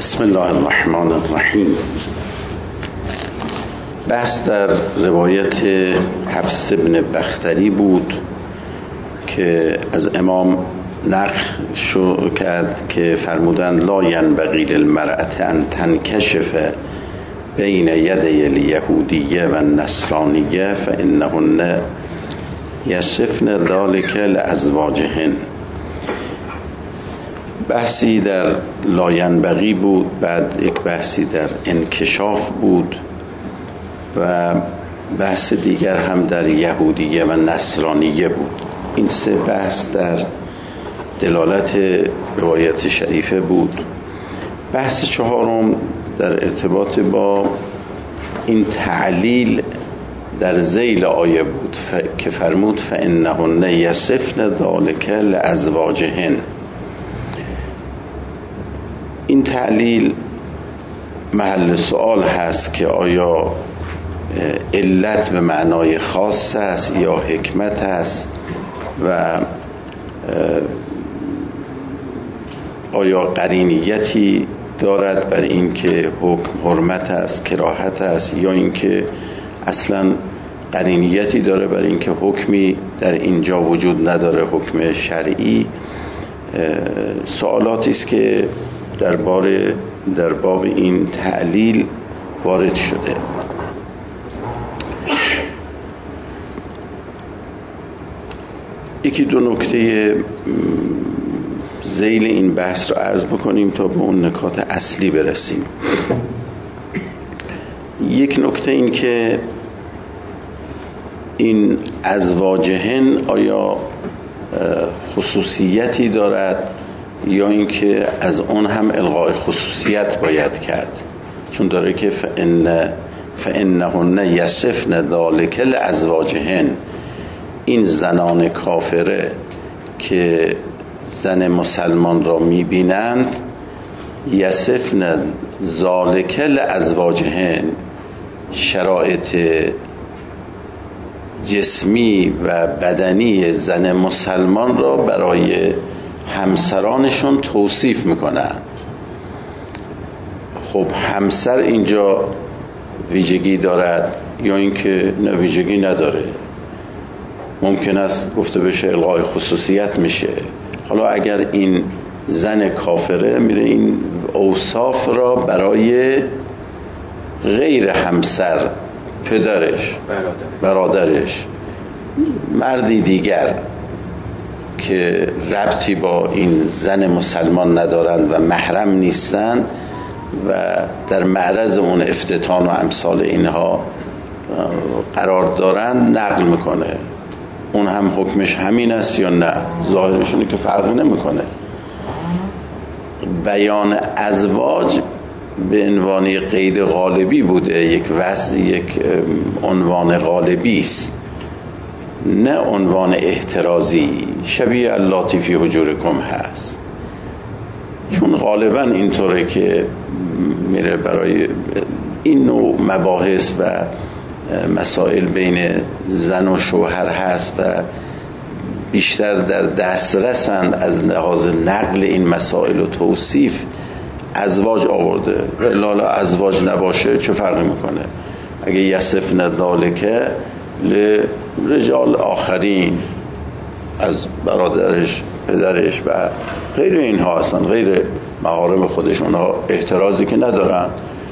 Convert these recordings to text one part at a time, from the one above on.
بسم الله الرحمن الرحیم. بحث در روایت حفص بن بختری بود که از امام نقل کرد که فرمودند لا ینبغی للمرأة ان تنکشف بین یدی الیهودیه و النصرانیه فانهن یصفن ذلک لازواجهن. بحثی در لا ینبغی بود، بعد یک بحثی در انکشاف بود و بحث دیگر هم در یهودیه و نصرانیه بود. این سه بحث در دلالت روایت شریفه بود. بحث چهارم در ارتباط با این تعلیل در ذیل آیه بود که فرمود فانهن یصفن ذلک لازواجهن. این تعلیل محل سوال هست که آیا علت به معنای خاص است یا حکمت است و آیا قرینیتی دارد بر این که حکم حرمت است، کراهت است، یا اینکه اصلا قرینیتی داره بر این که حکمی در اینجا وجود نداره، حکم شرعی. سوالاتی است که در باب این تعلیل وارد شده. یکی دو نکته ذیل این بحث رو عرض بکنیم تا به اون نکات اصلی برسیم. یک نکته این که این ازواجهن آیا خصوصیتی دارد یا اینکه از اون هم الغای خصوصیت باید کرد، چون داره که فانهن یصفن ذلک لازواجهن. این زنان کافره که زن مسلمان را میبینند یصفن ذلک لازواجهن، شرایط جسمی و بدنی زن مسلمان را برای همسرانشون توصیف میکنن. خب همسر اینجا ویژگی دارد یا اینکه نه ویژگی نداره؟ ممکن است گفته بشه الغای خصوصیت میشه. حالا اگر این زن کافره میره این اوصاف را برای غیر همسر، پدرش، برادرش، مردی دیگر که ربطی با این زن مسلمان ندارند و محرم نیستند و در معرض اون افتتان و امثال اینها قرار دارند نقل میکنه. اون هم حکمش همین است یا نه؟ ظاهرشونه که فرقی نمیکنه. بیان ازواج به عنوان قید غالبی بوده، یک وصف، یک عنوان غالبی است، نه عنوان احترازی شبیه اللاتی فی حجورکم هست. چون غالبا اینطوره که میره برای این نوع مباحث و مسائل بین زن و شوهر هست و بیشتر در دسترسند از لحاظ نقل این مسائل و توصیف ازواج آورده. الا ازواج نباشه چه فرقی میکنه؟ اگه یصفن ذلک لرجال آخرین، از برادرش، پدرش و غیر اینها هستن، غیر محارم خودش، اونها احترازی که ندارن،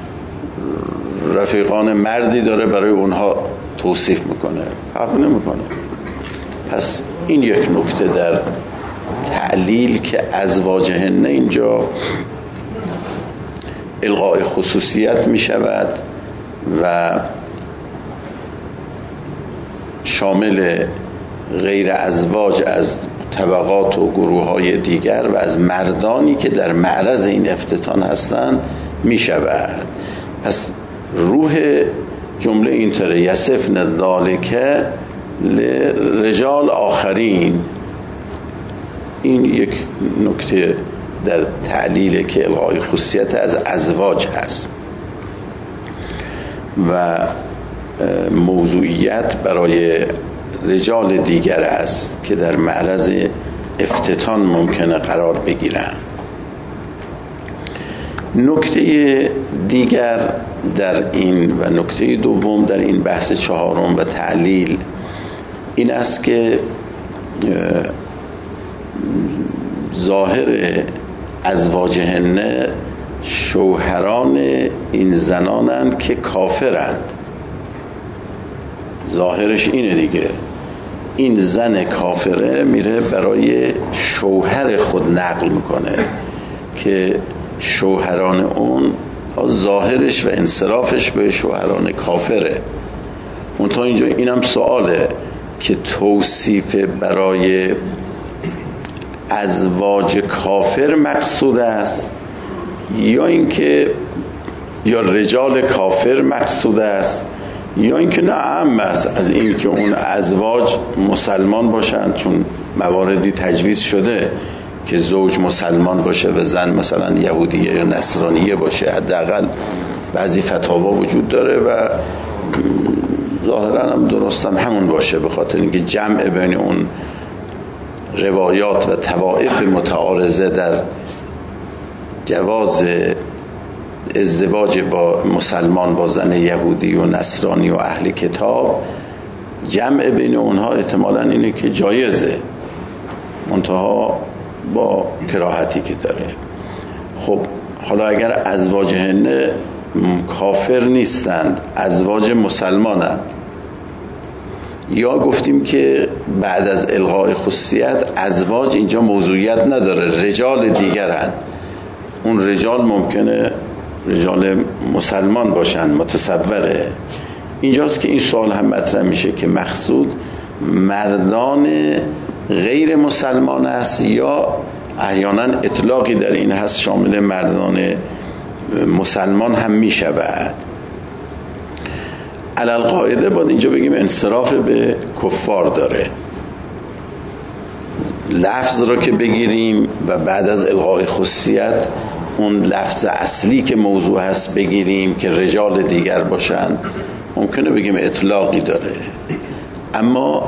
رفیقان مردی داره برای اونها توصیف میکنه، فرق نمیکنه. پس این یک نکته در تعلیل که ازواجهن اینجا الغای خصوصیت میشود و شامل غیر ازواج از طبقات و گروه‌های دیگر و از مردانی که در معرض این افتتان هستند میشود. پس روح جمله اینطوره یصفن ذلک لرجال آخرین. این یک نکته در تعلیل که الغای خصوصیت از ازواج هست و موضوعیت برای رجال دیگر است که در معرض افتتان ممکنه قرار بگیرن. نکته دیگر در این و نکته دوم در این بحث چهارم و تعلیل این است که ظاهر ازواجهن شوهران این زنانند که کافرند. ظاهرش اینه دیگه، این زن کافره میره برای شوهر خود نقل میکنه که شوهران اون ظاهرش و انصرافش به شوهران کافره. منتها اینجا اینم سواله که توصیف برای ازواج کافر مقصود است یا اینکه یا رجال کافر مقصود است یا اینکه نه عام است از این که اون ازواج مسلمان باشند، چون مواردی تجویز شده که زوج مسلمان باشه و زن مثلا یهودیه یا نصرانیه باشه. حداقل بعضی فتاوا وجود داره و ظاهرا هم درستم همون باشه، به خاطر اینکه جمع بین اون روایات و طوائف متعارضه در جواز ازدواج با مسلمان با زن یهودی و نصرانی و اهل کتاب، جمع بین اونها احتمالاً اینه که جایزه، منتها با کراهتی که داره. خب حالا اگر ازواجهن کافر نیستند، ازواج مسلمانند، یا گفتیم که بعد از الغای خصوصیت ازواج اینجا موضوعیت نداره، رجال دیگرند، اون رجال ممکنه رجال مسلمان باشن، متصوره. اینجاست که این سوال هم مطرح میشه که مقصود مردان غیر مسلمان است یا احیانا اطلاقی در این هست شامل مردان مسلمان هم میشود. علل قاعده باید اینجا بگیم انصراف به کفار داره. لفظ رو که بگیریم و بعد از الغای خصوصیت اون لفظ اصلی که موضوع هست بگیریم که رجال دیگر باشن، ممکنه بگیم اطلاقی داره، اما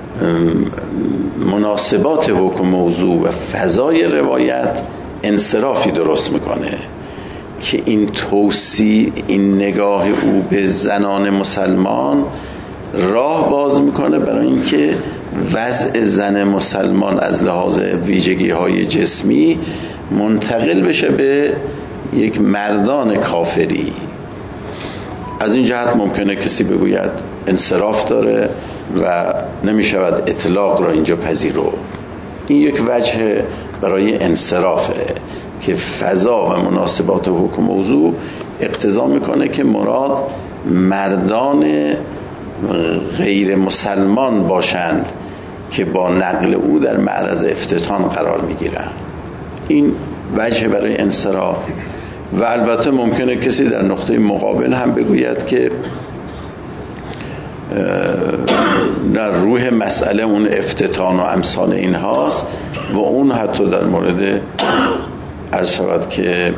مناسبات حکم موضوع و فضای روایت انصرافی درست میکنه که این توصیع، این نگاه او به زنان مسلمان راه باز میکنه برای اینکه وضع زن مسلمان از لحاظ ویژگی های جسمی منتقل بشه به یک مردان کافری. از این جهت ممکنه کسی بگوید انصراف داره و نمیشود اطلاق را اینجا پذیرفت. این یک وجه برای انصرافه که فضا و مناسبات حکم موضوع اقتضا میکنه که مراد مردان غیر مسلمان باشند که با نقل او در معرض افتتان قرار میگیرند. این وجه برای انصراف. و البته ممکنه کسی در نقطه مقابل هم بگوید که در روح مسئله اون افتتان و امثال این هاست و اون حتی در مورد از شود که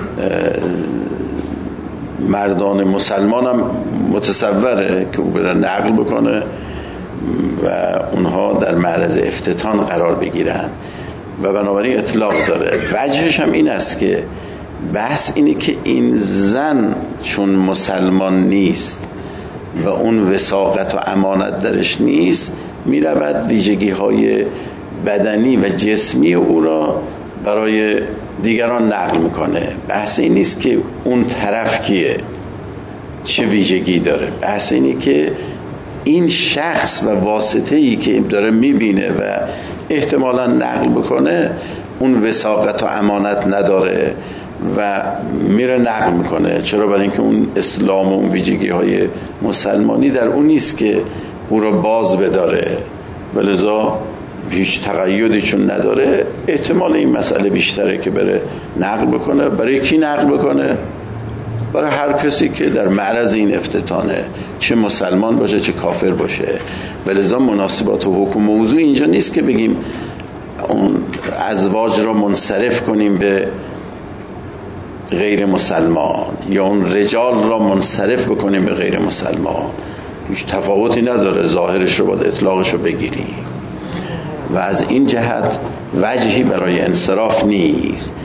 مردان مسلمان هم متصوره که او بره نقل بکنه و اونها در معرض افتتان قرار بگیرن و بنابراین اطلاق داره. وجهش هم این است که بحث اینه که این زن چون مسلمان نیست و اون وثاقت و امانت درش نیست، میرود ویژگی های بدنی و جسمی او را برای دیگران نقل میکنه. بحث این نیست که اون طرف کیه، چه ویژگی داره، بحث اینه که این شخص و واسطه‌ای که داره میبینه و احتمالاً نقل بکنه اون وثاقت و امانت نداره و میره نقل میکنه. چرا؟ برای اینکه اون اسلام و اون ویژگی های مسلمانی در اون نیست که او را باز بداره، ولذا هیچ تقییدی چون نداره احتمال این مسئله بیشتره که بره نقل بکنه. برای کی نقل بکنه؟ برای هر کسی که در معرض این افتتانه، چه مسلمان باشه چه کافر باشه. ولذا مناسبات و حکم موضوع اینجا نیست که بگیم اون ازواج را منصرف کنیم به غیر مسلمان یا اون رجال را منصرف بکنیم به غیر مسلمان. هیچ تفاوتی نداره، ظاهرش رو باید اطلاقش رو بگیریم و از این جهت وجهی برای انصراف نیست.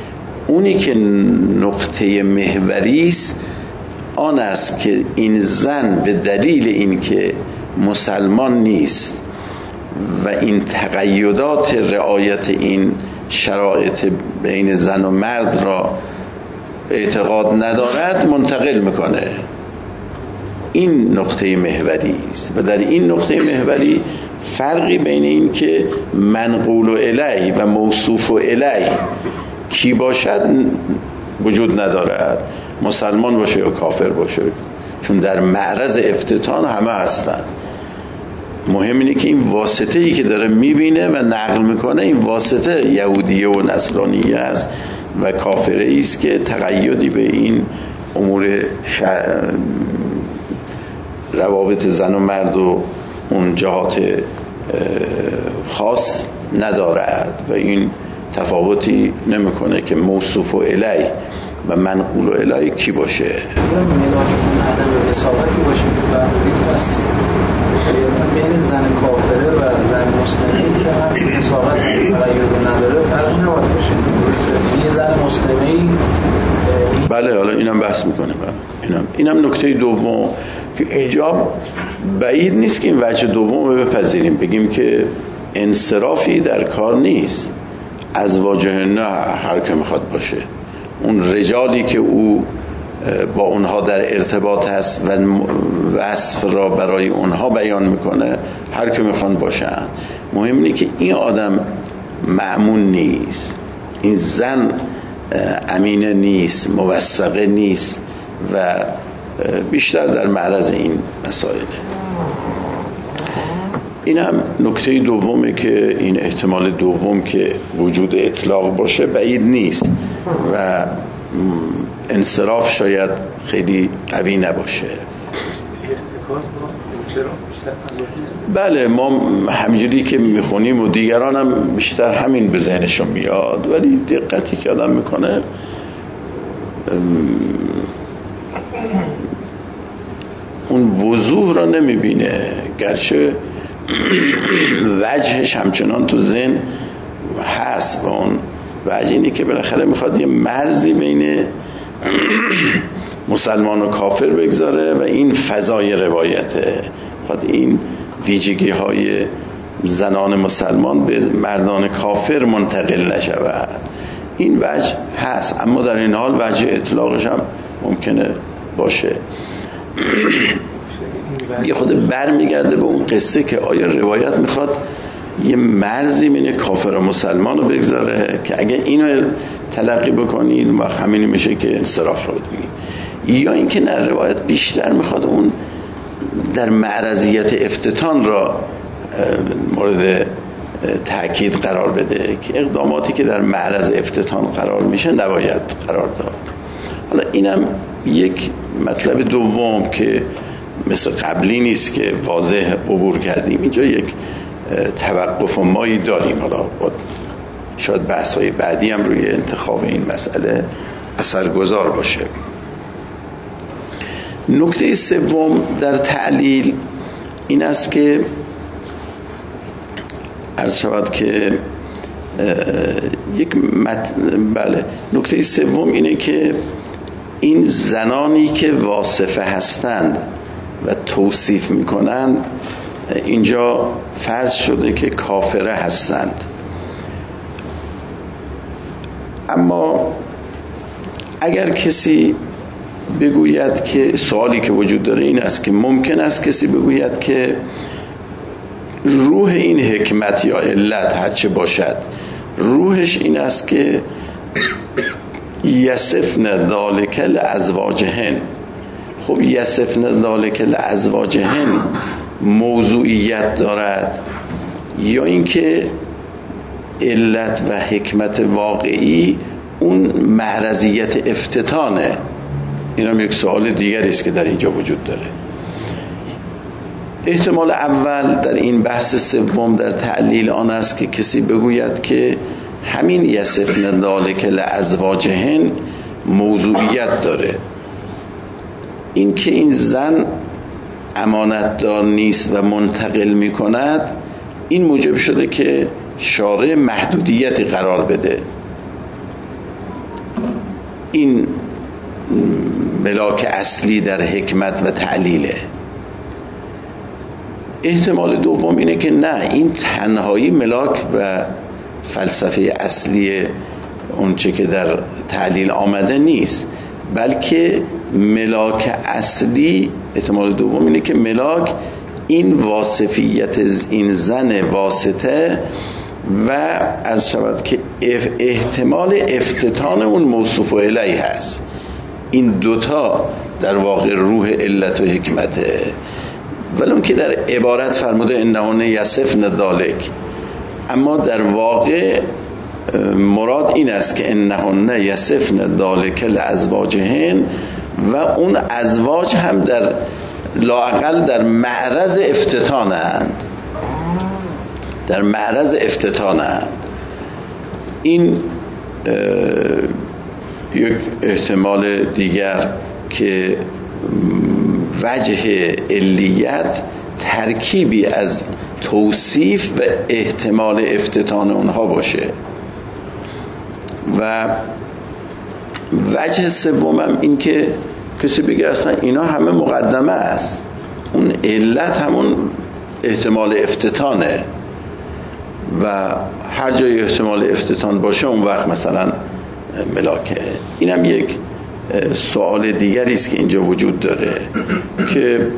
اونی که نقطه محوری است آن است که این زن به دلیل اینکه مسلمان نیست و این تقیدات رعایت این شرایط بین زن و مرد را اعتقاد ندارد منتقل میکنه. این نقطه محوری است و در این نقطه محوری فرقی بین این که منقول الیه و موصوف الیه کی باشد وجود ندارد، مسلمان باشه یا کافر باشه، چون در معرض افتتان همه هستند. مهم اینه که این واسطه ای که داره میبینه و نقل میکنه این واسطه یهودیه و نصرانیه است و کافره است که تقیدی به این امور روابط زن و مرد و اون جهات خاص ندارد و این تفاوتی نمیکنه که موصوف و الیه و منقول و الیه کی باشه. عدم اصابتی باشه که فرمودید بس بین زن کافره و زن مسلمه که هم اصابت تغییر نداره فرقی نباید باشه. یه زن مسلمه بله حالا اینم بحث میکنه. اینم نکته دوم که اینجا بعید نیست که این وجه دوم رو بپذیریم، بگیم که انصرافی در کار نیست، ازواج نه هر که میخواد باشه، اون رجالی که او با اونها در ارتباط هست و وصف را برای اونها بیان میکنه هر که میخوان باشن. مهم اینه که این آدم مأمون نیست، این زن امینه نیست، موثقه نیست و بیشتر در معرض این مسائله. این هم نکته دومه که این احتمال دوم که وجود اطلاق باشه بعید نیست و انصراف شاید خیلی قوی نباشه. بله ما همینجوری که میخونیم و دیگران هم بیشتر همین به ذهنشون میاد، ولی دقتی که آدم میکنه اون وضوح را نمیبینه، گرچه وجهش همچنان تو ذهن هست و اون وجه اینه که بالاخره میخواد یه مرزی بین مسلمان و کافر بگذاره و این فضای روایته، میخواد این ویژگی های زنان مسلمان به مردان کافر منتقل نشود. این وجه هست، اما در این حال وجه اطلاقش هم ممکنه باشه. یه خود برمیگرده به اون قصه که آیا روایت میخواد یه مرزی بین کافر و مسلمان رو بگذاره که اگه اینو تلقی بکنید و همینی میشه که انصراف رو بگید، یا اینکه نه روایت بیشتر میخواد اون در معرضیت افتتان را مورد تأکید قرار بده که اقداماتی که در معرض افتتان قرار میشه نباید قرار داد. حالا اینم یک مطلب دوم که مثل قبلی نیست که واضح عبور کردیم، اینجا یک توقف و مایی داریم. حالا شاید بحث‌های بعدی هم روی انتخاب این مسئله اثرگذار باشه. نکته سوم در تعلیل این است که عرض شود که نکته سوم اینه که این زنانی که واصفه هستند و توصیف میکنند اینجا فرض شده که کافره هستند، اما اگر کسی بگوید که سوالی که وجود داره این است که ممکن است کسی بگوید که روح این حکمت یا علت هرچه باشد روحش این است که یصفن ذالک لازواجهن. خب یصفن ذالک لازواجهن موضوعیت دارد یا اینکه علت و حکمت واقعی اون معرضیت افتتانه؟ این هم یک سوال دیگری است که در اینجا وجود داره. احتمال اول در این بحث سوم در تعلیل آن است که کسی بگوید که همین یصفن ذالک لازواجهن موضوعیت داره، این که این زن امانتدار نیست و منتقل می کند این موجب شده که شارع محدودیتی قرار بده. این ملاک اصلی در حکمت و تعلیله. احتمال دوم اینه که نه، این تنهایی ملاک و فلسفه اصلی اونچه که در تعلیل آمده نیست، بلکه ملاک اصلی، احتمال دوم اینه که ملاک این واصفیت این زن واسطه و عرض شود که احتمال افتتان اون موصوف الیه هست. این دوتا در واقع روح علت و حکمته. ولی اون که در عبارت فرموده انهن یصفن ذالک، اما در واقع مراد این است که انهن یصفن ذالک لازواجهن و اون ازواج هم در لااقل در معرض افتتانند، در معرض افتتانند. این یک احتمال دیگر که وجه علیت ترکیبی از توصیف و احتمال افتتان اونها باشه. و وجه سومم این که کسی بگه اصلا اینا همه مقدمه است، اون علت همون احتمال افتتانه و هر جای احتمال افتتان باشه اون وقت مثلا ملاکه. اینم یک سوال دیگری است که اینجا وجود داره که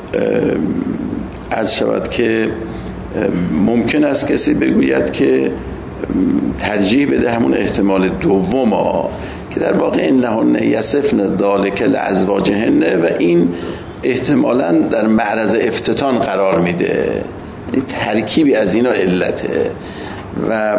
عرض شود که ممکن است کسی بگوید که ترجیح بده همون احتمال دوم که در واقع انهن یصفن ذالک لازواجهن و این احتمالاً در معرض افتتان قرار میده، یعنی ترکیبی از اینا علته. و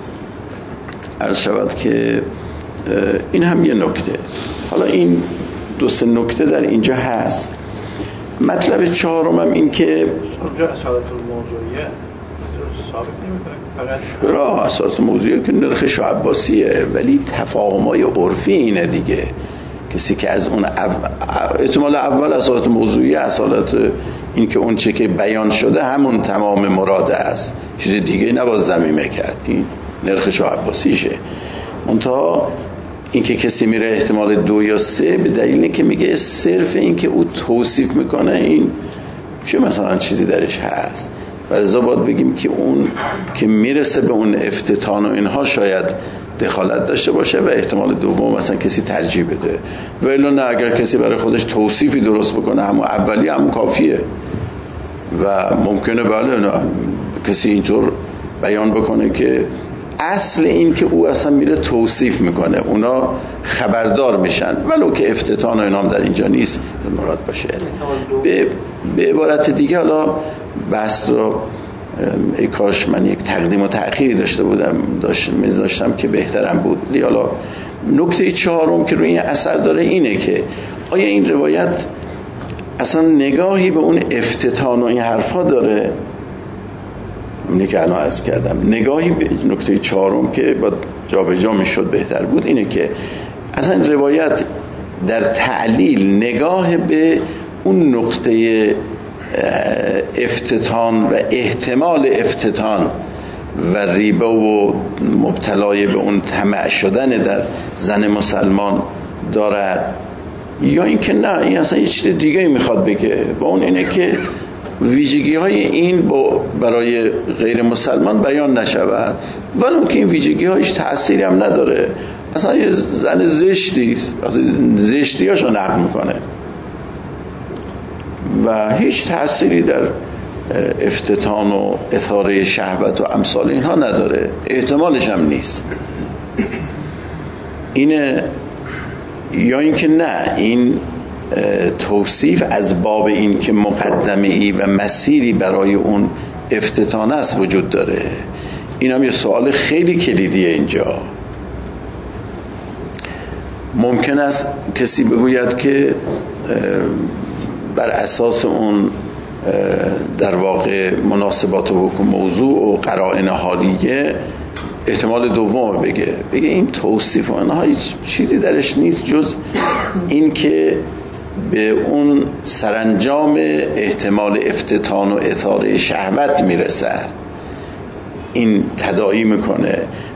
عرض شود که این هم یه نکته. حالا این دو سه نکته در اینجا هست. مطلب چهارم هم این که اونجا اصالت الموضوعیه ثابت نمی‌کنه، فقط را اصالت موضوعیه که نرخ شاه عباسیه، ولی تفاهم‌های عرفی اینه دیگه. کسی که از اون احتمال اول اصالت موضوعیه، اصالت این که اون چه که بیان شده همون تمام مراده است، چیز دیگه نباید ضمیمه کرد، این نرخ شاه عباسیشه. منتها این که کسی میره احتمال 2 یا 3 به دلیل اینکه میگه صرف این که او توصیف میکنه این چه مثلا چیزی درش هست، ولذا باید بگیم که اون که میرسه به اون افتتان و اینها شاید دخالت داشته باشه و احتمال دوم مثلا کسی ترجیح بده. ولی نه، اگر کسی برای خودش توصیفی درست بکنه همون اولی همون کافیه و ممکنه بله نه کسی اینطور بیان بکنه که اصل این که او اصلا میره توصیف میکنه اونا خبردار میشن، ولو که افتتان و اینام در اینجا نیست مراد باشه. به عبارت دیگه حالا بحث رو ای کاش من یک تقدیم و تأخیری داشتم که بهترم بود. حالا نکته چهارم که روی این اثر داره اینه که آیا این روایت اصلا نگاهی به اون افتتان و این حرفا داره؟ اینه که الان عرض کردم نگاهی به نکته چهارم که با جابجا میشد بهتر بود اینه که اصلا روایت در تعلیل نگاه به اون نقطه افتتان و احتمال افتتان و ریبه و مبتلای به اون طمع شدن در زن مسلمان دارد، یا اینکه نه این اصلا یه چیز دیگه میخواد بگه با اون اینه که ویژگی های این برای غیر مسلمان بیان نشود، ولی اون که این ویژگی هایش تأثیری هم نداره، اصلا یه زن زشتیست، زشتی هاشو نقل میکنه و هیچ تأثیری در افتتان و اثاره شهوت و امثال اینها نداره، احتمالش هم نیست. اینه یا اینکه نه این توصیف از باب این که مقدمه ای و مسیری برای اون افتتان است وجود داره. این هم یه سوال خیلی کلیدیه اینجا. ممکن است کسی بگوید که بر اساس اون در واقع مناسبات و حکم موضوع و قرائن حالیه احتمال دوم بگه این توصیف آنها هیچ چیزی درش نیست جز این که به اون سرانجام احتمال افتتان و اثاره شهوت میرسه، این تداعی میکنه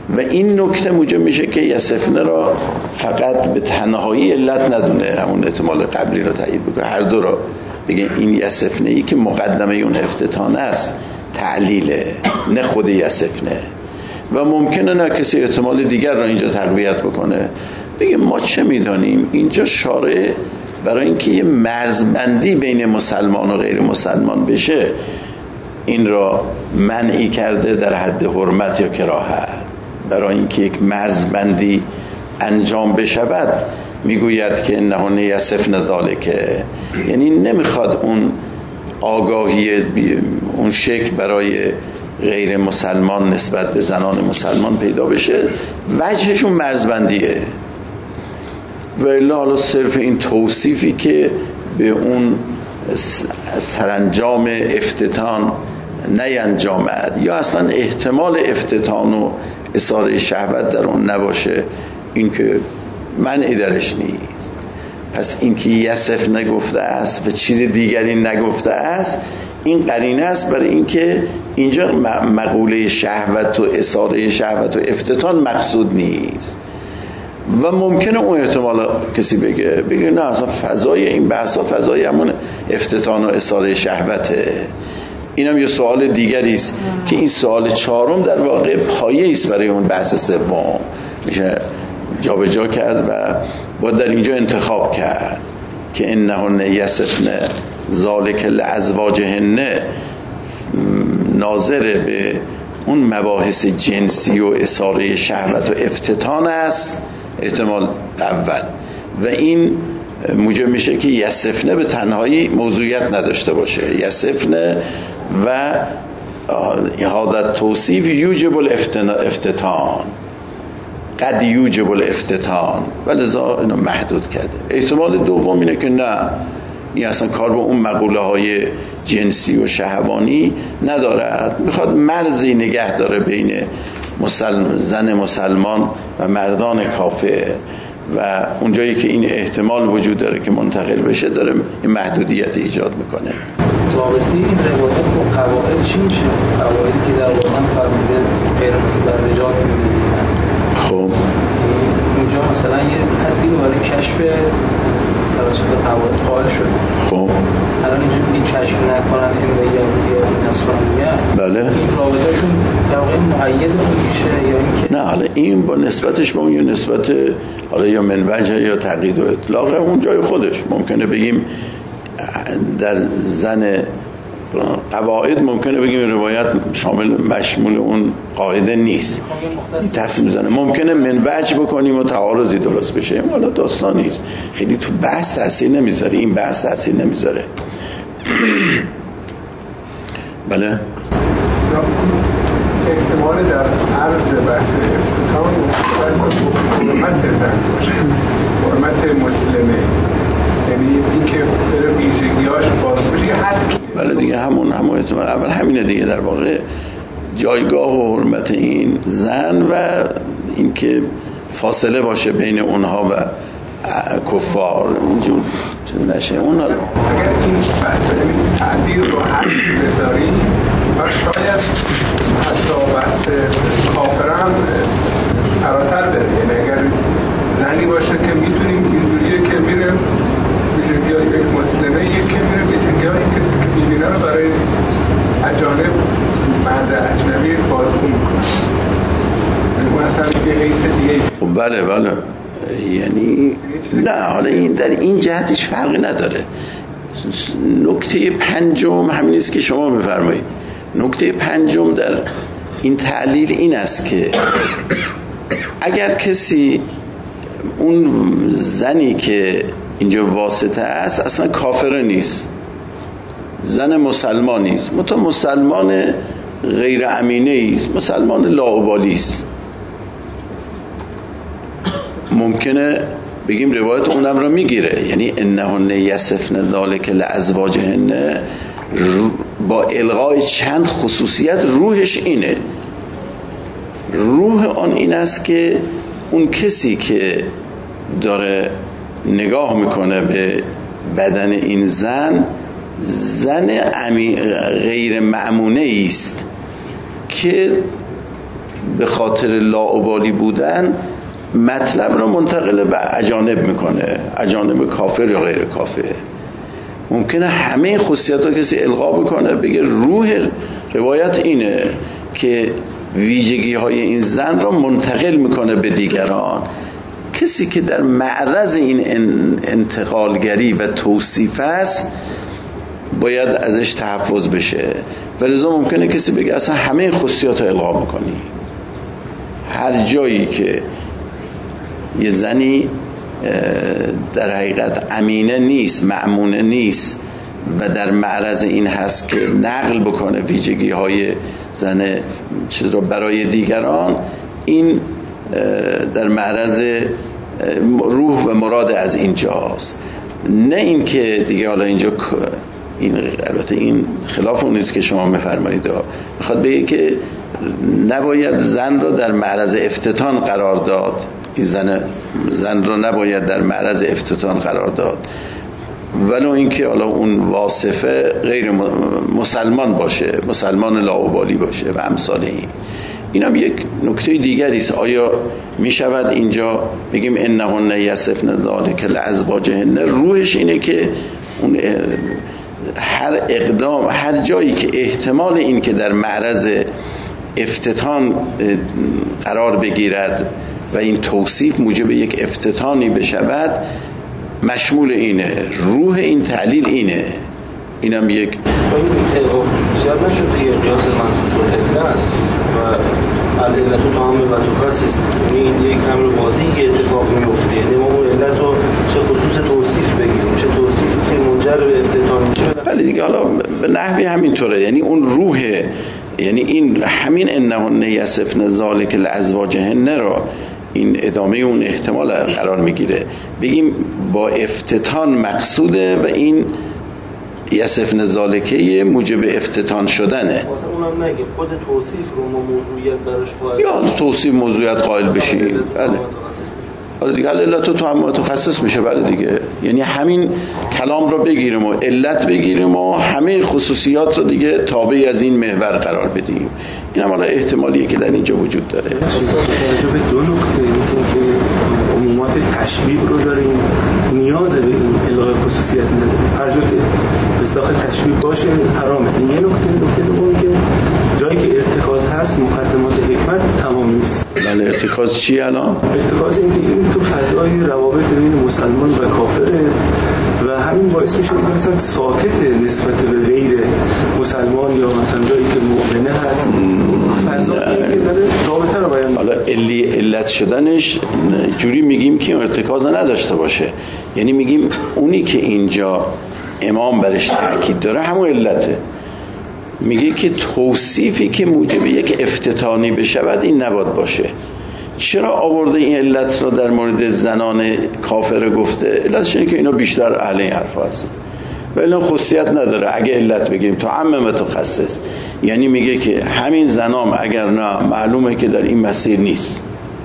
و این نکته موجب میشه که یسفنه را فقط به تنهایی علت ندونه، همون احتمال قبلی را تایید بکنه، هر دو را بگه این یسفنه ای که مقدمه اون افتتان است تعلیله، نه خود یسفنه. و ممکنه نه کسی احتمال دیگر را اینجا تقویت بکنه، بگه ما چه میدانیم اینجا شارع برای اینکه یه مرزبندی بین مسلمان و غیر مسلمان بشه این را منعی کرده در حد حرمت یا کراهت. برای اینکه یک مرزبندی انجام بشود میگوید که انهن یسفن ذالک، یعنی نمیخواد اون آگاهی اون شکل برای غیر مسلمان نسبت به زنان مسلمان پیدا بشه، وجهشون مرزبندیه. و الا حالا صرف این توصیفی که به اون سرانجام افتتان نینجامد یا اصلا احتمال افتتان و اثاره شهوت در اون نباشه، این که منعی درش نیست. پس این که یسف نگفته است و چیز دیگری نگفته است، این قرینه است برای اینکه اینجا مقوله شهوت و اثاره شهوت و افتتان مقصود نیست. و ممکنه اون احتمال کسی بگه نه اصلا فضای این بحثا فضای همون افتتان و اثاره شهوته. اینم یه سوال دیگری است که این سوال چهارم در واقع پایه است برای اون بحث سوم، میشه جابجا کرد و باید در اینجا انتخاب کرد که انهن یسفن ذالک لازواجهن ناظر به اون مباحث جنسی و اثاره شهوت و افتتان است، احتمال اول، و این موجب میشه که یسفنه به تنهایی موضوعیت نداشته باشه. یسفنه و هذا توصیف یوجب الافتتان، قد یوجب الافتتان، ولذا اینو محدود کرده. احتمال دوم اینه که نه، این اصلا کار به اون مقوله های جنسی و شهوانی ندارد، میخواد مرزی نگه داره بین زن مسلمان و مردان کافر، و اونجایی که این احتمال وجود داره که منتقل بشه داره این محدودیت ایجاد میکنه. رابطه این روایت با قواعد چی میشه؟ قواعدی که در قرآن فرموده غیر متبرجات می‌زینن، خب اونجا مثلا یه حدی برای کشف توسط قواعد قائل شده. خب الان اینجا میگه کشف نکنن این یهودی یا نصرانیه، بله، این رابطه‌شون در واقع مقید میشه یا اینکه نه؟ حالا این با نسبتش با اون یه نسبت حالا یا منوجه یا تقیید و اطلاق اون جای خودش. ممکنه بگیم در زن قواعد ممکنه بگیم روایت مشمول اون قاعده نیست، تقسیم بزنه. ممکنه منوج بکنیم و تعارضی درست بشه، این حالا داستان نیست، خیلی تو بحث تاثیر نمیذاره، این بحث تاثیر نمیذاره. بله، احتمال در عرض بحث افتتان حرمت زن باشه، حرمت مسلمه، یعنی این که بره ویژگیاش باز بشه حد. بله دیگه همون احتمال اول همینه دیگه، در واقع جایگاه و حرمت این زن و این که فاصله باشه بین اونها و کفار، اینجور چه نشه اونها. اگر این بحث تعبیر رو حد بذاری و شاید حتی بحث کافرم فراتر بره، یعنی اگر زنی باشه که میدونیم اینجوریه که میره ویژگی‌های یک مسلمه، یک که میره ویژگی‌های کسی که میبینه رو برای اجانب مرد اجنبی بازگو میکنه، اون اصلا یه حیث دیگه. بله یعنی نه، حالا این در این جهت هیچ فرقی نداره. نکته پنجم همین است که شما بفرمایید. نکته پنجم در این تعلیل این است که اگر کسی اون زنی که اینجا واسطه است اصلا کافر نیست، زن مسلمان نیست، مسلمان غیر امینه است، مسلمان لاابالی است، ممکنه بگیم روایت اونم رو میگیره، یعنی انهن یسفن ذالک لازواجهن با الغای چند خصوصیت روحش اینه. روح آن این است که اون کسی که داره نگاه میکنه به بدن این زن غیر معمونه است که به خاطر لاابالی بودن مطلب رو منتقل به اجانب میکنه، اجانب کافر یا غیر کافر. ممکنه همه خصوصیات رو کسی القا بکنه، بگه روح روایت اینه که ویژگی های این زن رو منتقل میکنه به دیگران. کسی که در معرض این انتقالگری و توصیف است باید ازش تحفظ بشه. ولذا ممکنه کسی بگه اصلا همه خصوصیات رو القا میکنی. هر جایی که یه زنی در حقیقت امینه نیست، مأمونه نیست و در معرض این هست که نقل بکنه ویژگی های زن چیز رو برای دیگران، این در معرض روح و مراد از اینجاست. نه این که دیگه حالا اینجا این البته این خلاف اون نیست که شما میفرمایید، میخواد بگه که نباید زن رو در معرض افتتان قرار داد، این زن رو نباید در معرض افتتان قرار داد، ولو اینکه حالا اون واصفه غیر مسلمان باشه، مسلمان لاابالی باشه و امثال این هم یک نکته دیگری است. آیا می شود اینجا بگیم انهن یصفن ذلک لازواجهن؟ روحش اینه که اون هر اقدام، هر جایی که احتمال این که در معرض افتتان قرار بگیرد و این توصیف موجب یک افتتانی بشود، مشمول اینه. روح این تعلیل اینه. اینم یک خصوصیت نشد که قیاس منصوص العله است و العلت تو هم و تو خاص، یعنی این یک امر واضحی که اتفاق میفته. یعنی ما اون علت رو چه خصوص توصیف بگیریم، چه توصیفی که منجر به افتتان میشه. ولی دیگه حالا به نحوی همینطوره، یعنی اون روح، یعنی این همین انهن یصفن ذلک لازواجهن رو این ادامه اون احتمال قرار میگیره، بگیم با افتتان مقصوده و این یصفن ذالکه موجب افتتان شدنه. اونم نگه خود توصیف رو ما موضوعیت براش قائل، یا توصیف موضوعیت قائل بشیم. بله حالا دیگه علت تو هم متخصص میشه. بله دیگه، یعنی همین کلام رو بگیریم و علت بگیریم و همه خصوصیات رو دیگه تابع از این محور قرار بدیم. این هم حالا احتمالیه که در اینجا وجود داره. توجه به دو نکته، که عمومات تشبیه رو داریم، نیاز به این الغای خصوصیت نداریم. هر جا که بساخت تشبیه باشه حرامه. این یه نکته دوم که جایی که ارتکاز هست مقدمات حکمت تمام نیست. بله ارتکاز چی الان؟ ارتکاز این که این تو فضای روابط بین مسلمان و کافره و همین باعث میشه که مثلا ساکت نسبت به غیر مسلمان یا مثلا جایی که مؤمنه هست، فضایی که داره رابطه رو بیان. حالا علت شدنش جوری میگیم که ارتکاز نداشته باشه، یعنی میگیم اونی که اینجا امام برش تاکید داره همون علته. میگه که توصیفی که موجب یک افتتانی بشود این نباید باشه. چرا آورده این علت رو در مورد زنان کافر گفته؟ علتش اینه که اینا بیشتر اهل این حرف هستن و اینا خصوصیت نداره. اگه علت بگیریم تو عمم متخصص، یعنی میگه که همین زنام اگر نه معلومه که در این مسیر نیست،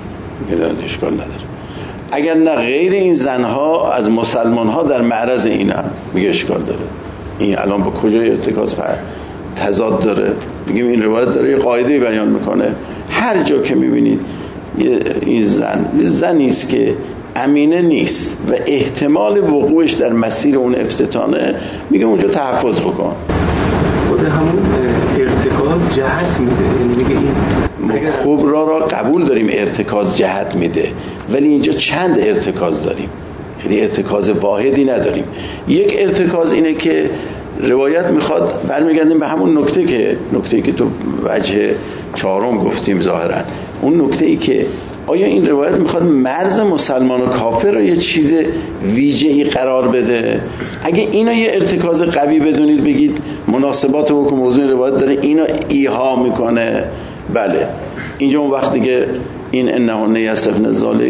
اشکال نداره. اگر نه غیر این زنها از مسلمان ها در معرض اینن، میگه اشکال داره. این الان با کجای ارتکاز تضاد داره؟ میگیم این روایت داره یه قاعده بیان میکنه. هر جا که میبینید این زنی است که امینه نیست و احتمال وقوعش در مسیر اون افتتانه، میگه اونجا تحفظ بکن. خود همون ارتکاز جهت میده، یعنی میگه این کبرا را قبول داریم ارتکاز جهت میده، ولی اینجا چند ارتکاز داریم، یعنی ارتکاز واحدی نداریم. یک ارتکاز اینه که روایت میخواد، برمیگردیم به همون نکته‌ای که تو وجه چهارم گفتیم ظاهرا، اون نکته‌ای که آیا این روایت میخواد مرز مسلمان و کافر رو یه چیز ویژه‌ای قرار بده؟ اگه اینو یه ارتکاز قوی بدونید، بگید مناسبات و موضوع روایت داره اینو ایها میکنه، بله اینجا اون وقت دیگه این انهن یصفن ذالک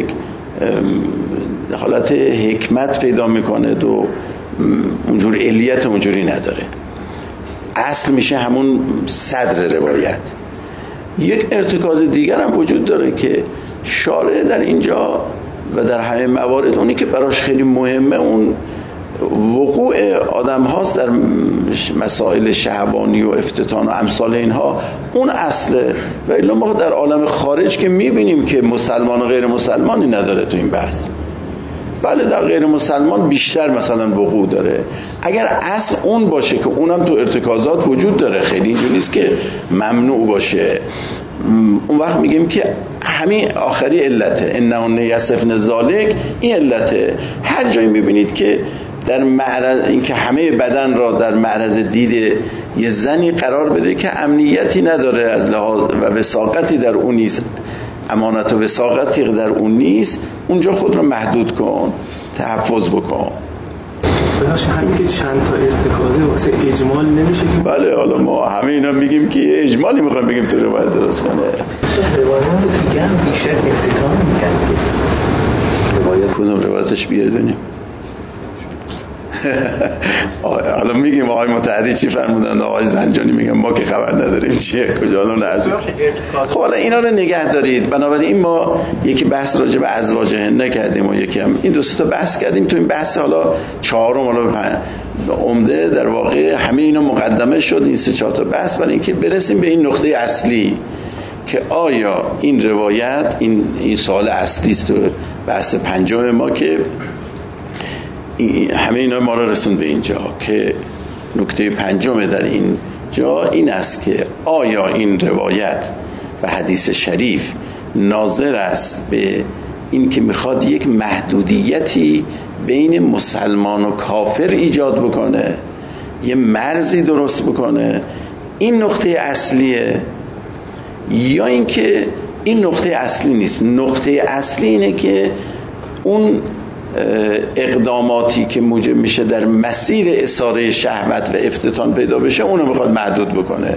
حالت حکمت پیدا میکنه و اونجور علیت اونجوری نداره، اصل میشه همون صدر روایت. یک ارتکاز دیگر هم وجود داره که شارع در اینجا و در همه موارد اونی که براش خیلی مهمه اون وقوع آدم هاست در مسائل شهوانی و افتتان و امثال اینها، اون اصله. و الا ما در عالم خارج که میبینیم که مسلمان و غیر مسلمانی نداره تو این بحث. بله در غیر مسلمان بیشتر مثلا وقوع داره. اگر اصل اون باشه که اونم تو ارتکازات وجود داره، خیلی اینجوری نیست که ممنوع باشه، اون وقت میگیم که همین آخری علته، انهن یصفن ذالک، این علته. هر جایی میبینید که در معرض این که همه بدن را در معرض دید یه زنی قرار بده که امنیتی نداره از لحاظ و وثاقتی در اون نیست، امانت و وثاقتی در اون نیست، اونجا خود رو محدود کن، تحفظ بکن. بلاش همین که چند تا ارتکازه واسه اجمال نمیشه که بله. حالا ما همه اینا میگیم که اجمالی میخوایم بگیم تو روایت درست کنه. روایات دیگه هم بیشتر افتتان میکنه. روایت کدوم روایتش بیادونیم؟ حالا میگیم آقای مطهری چی فرمودن، آقای زنجانی میگن ما که خبر نداریم چیه کجا. الان نرزیم. خب حالا اینا رو نگه دارید. بنابراین ما یکی بحث راجع به ازواجهن نکردیم و یکی هم این دو سه تا بحث کردیم. تو این بحث حالا چهارم حالا عمده در واقع همه اینا مقدمه شد، این سه چهار تا بحث، برای اینکه برسیم به این نقطه اصلی که آیا این روایت، این سوال اصلی است تو بحث پنجم ما که همه اینا ما رو رسون به اینجا که نکته پنجم در این جا این است که آیا این روایت و حدیث شریف ناظر است به این که میخواد یک محدودیتی بین مسلمان و کافر ایجاد بکنه، یه مرزی درست بکنه، این نقطه اصلیه، یا اینکه این نقطه اصلی نیست. نقطه اصلی اینه که اون اقداماتی که موجب میشه در مسیر اثاره شهوت و افتتان پیدا بشه اونو میخواد محدود بکنه.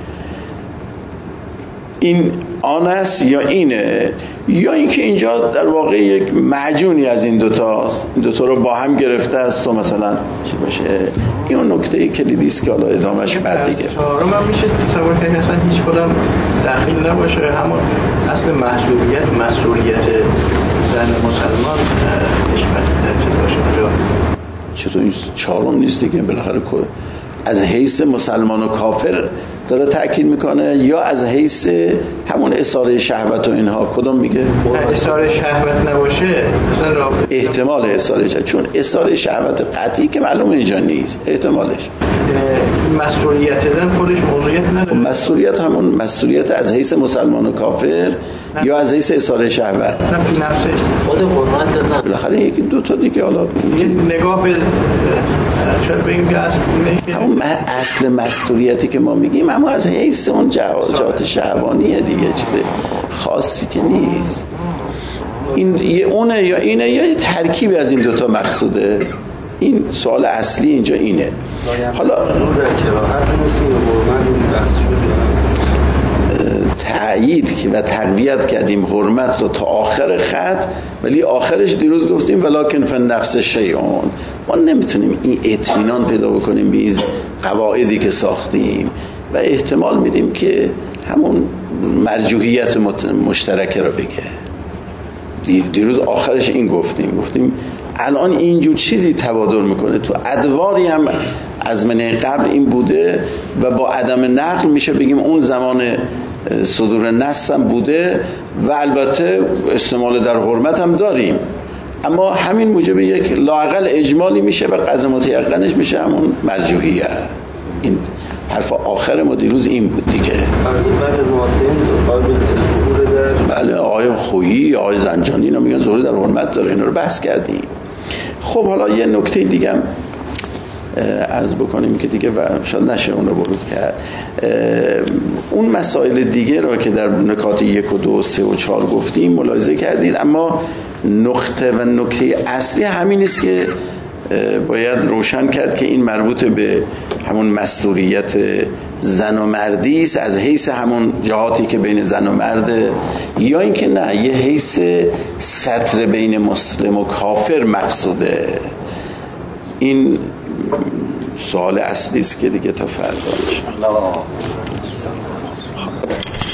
این آن است یا اینه، یا اینکه اینجا در واقع یک معجونی از این دوتاست، این دوتا رو با هم گرفته است تو مثلا چی باشه. این نکته کلیدی است که حالا ادامهش بعد دیگه چهارم هم میشه تصور کنید اصلا هیچ کدام داخل نباشه، همون اصل محجوبیت و مسئولیت زن مسلمان نسبت باشه اونجا. چطور این چهارم نیست دیگه؟ بالاخره از حیث مسلمان و کافر داره تأکید میکنه یا از حیث همون اثاره شهوت و اینها؟ کدوم میگه؟ اثاره شهوت نباشه مثلا احتمال اثاره شهوت، چون اثاره شهوت قطعی که معلومه اینجا نیست، احتمالش. مسئولیت زن خودش موضوعیت نداره. مسئولیت همون مسئولیت از حیث مسلمان و کافر یا از حیث اثاره شهوت؟ نه فی نفسه خود حرمت زن. بالاخره یکی دو تا دیگه. حالا نگاه به شاید بگیم که همون اصل مسئولیتی که ما میگیم اما از حیث اون جهات شهوانیه دیگه، چیز خاصی که نیست. این یه اونه یا اینه یا یه ترکیبی از این دوتا مقصوده. این سوال اصلی اینجا اینه. حالا تأیید که و تقویت کردیم حرمت رو تا آخر خط، ولی آخرش دیروز گفتیم ولکن فی النفس شیئون. ما نمیتونیم این اطمینان پیدا بکنیم به این قواعدی که ساختیم و احتمال میدیم که همون مرجوحیت مشترکه رو بگه. دیروز آخرش این گفتیم الان اینجور چیزی تبادر میکنه تو ادواری هم از منه قبل این بوده و با عدم نقل میشه بگیم اون زمان صدور نص هم بوده و البته استعمال در حرمت هم داریم، اما همین موجب یک لااقل اجمالی میشه و قدر متیقنش میشه همون مرجوحیه. این حرف آخر ما دیروز این بود دیگه. بله آقای خویی، آقای زنجانی اینا میگن ظهور در حرمت داره، اینا رو بحث کردیم. خب حالا یه نکته دیگه هم عرض بکنیم که دیگه شاید نشه اون رو ورود کرد. اون مسائل دیگه رو که در نکات 1 و 2 و 3 و 4 گفتیم ملاحظه کردید، اما نکته اصلی همین است که باید روشن کرد که این مربوط به همون مسئولیت زن و مردی است از حیث همون جهاتی که بین زن و مرده، یا اینکه نه یه حیث سطر بین مسلم و کافر مقصوده. این سوال اصلی است که دیگه تا فردا